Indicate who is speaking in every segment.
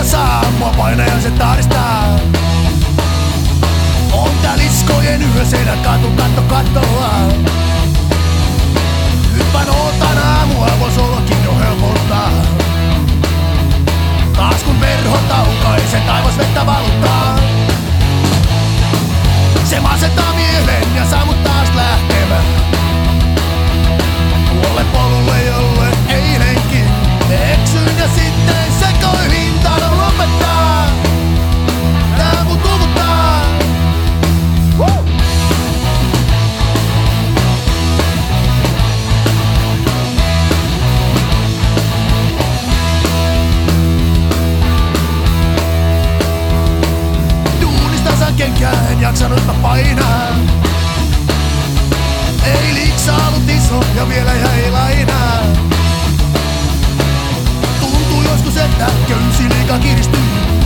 Speaker 1: saa mua painajaiset ahdistaa. On tää liskojen yöseinä katto kattoa. Nyt vain ootan aamua, vois ollakin jo helpottaa. Taas kun verho taukaisee, taivas vettä valuttaa. Se masentaa mielen ja saa mut taas lähtemään tuolle polulle, jolle eilenkin eksyin ja sitten sekoilin. Tahdon lopettaa, tää mut tuvuttaa. Duunista kenkää, en jaksanut mä painaa. Ei liiksa ollut iso ja vielä jäi lainaa. Tuntuu joskus, että köysi liika kiristyy.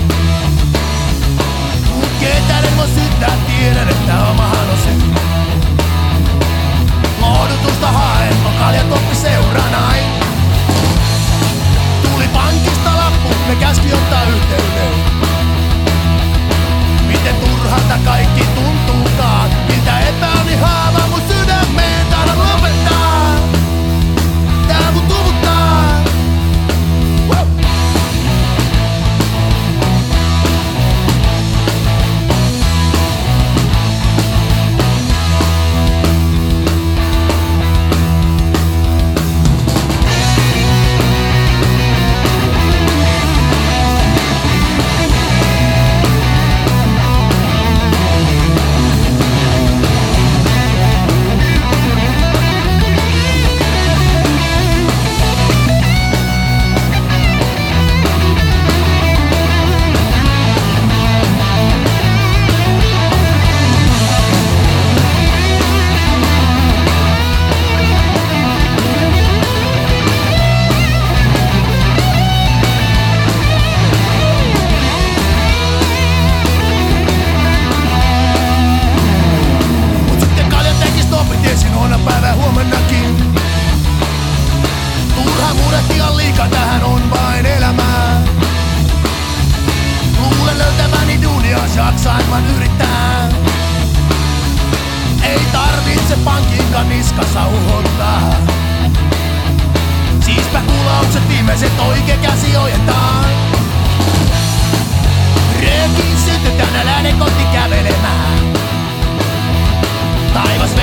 Speaker 1: Mut ketään en voi syyttää, tiedän, että omahan on syy. Lohdutusta haen, on kaljatoppi seuranain. Tuli pankista lappu, ne käski ottaa yhteyden. Miten turhalta kaikki tuntuukaan, miltä epäoni haava mun sydämeen. Tahdon lopettaa, tää mut tuvuttaa. Tähän on vain elämää. Luulen löytäväni duunias, jaksaimman yrittää. Ei tarvitse pankinkaan niskassa uhottaa. Siispä kuulaukset viimeiset oikein käsi ojentaa. Röökin sytytään ja lähden koti kävelemään. Taivas